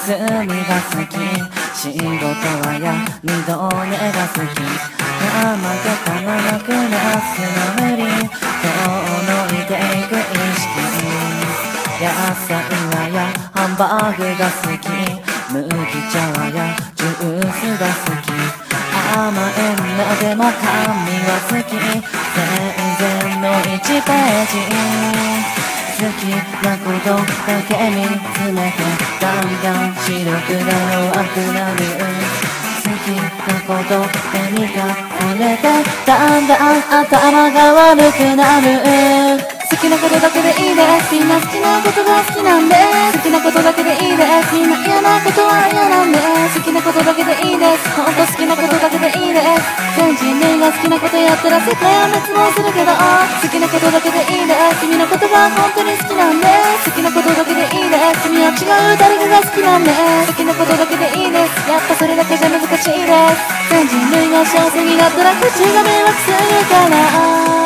休みが好き、仕事は闇どねが好き。怠けたまま暮らすの無理、遠のいていく意識。野菜はハンバーグが好き、麦茶はジュースが好き。甘えんのでも紙は好き、戦前の1ページ。好きなことだけ見つめて、だんだん視力が弱くなる。好きなことで満たされて、だんだん頭が悪くなる。好きなことだけでいいです。みんな好きなことが好きなんで。好きなことだけでいいです。みんな嫌なことは嫌なんで。好きなことだけでいいです。ほんと好きなことだけでいいです。全人類が好きなことやったら世界は滅亡するけど、好きなことだけでいいです。君のことが本当に好きなんで。好きなことだけでいいです。君は違う誰かが好きなんで。好きなことだけでいいです。やっぱそれだけじゃ難しいです。全人類が幸せになったら口が迷惑するから。